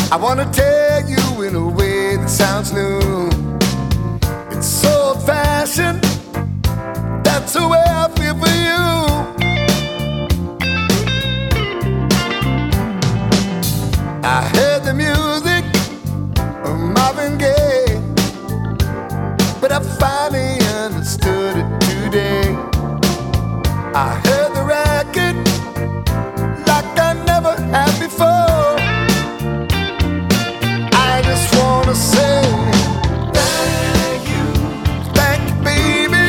I wanna tell you in a way that sounds new. It's so old-fashioned, that's the way I feel for you. I heard the music of Marvin Gaye, but I finally understood it today. I heard the record like I never had before. I just wanna say thank you, baby,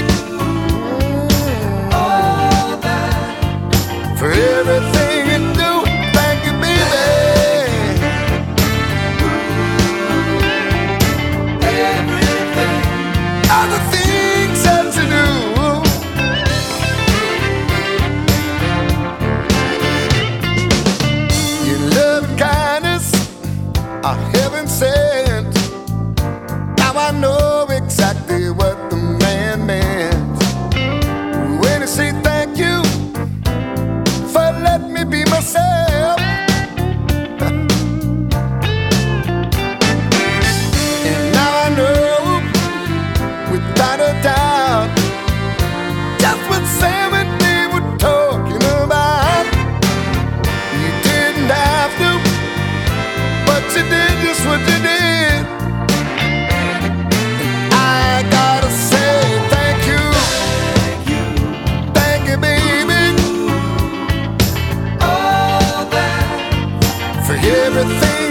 all that for everything you do. Thank you, baby, everything, all the things that you do. Your love and kindness are heaven sent. Now I know exactly what the man meant when he said thank you for letting me be myself. And now I know without a doubt just what Sam and Dave were talking about. You didn't have to, but you did just what you did. I gotta say thank you, baby, all that for everything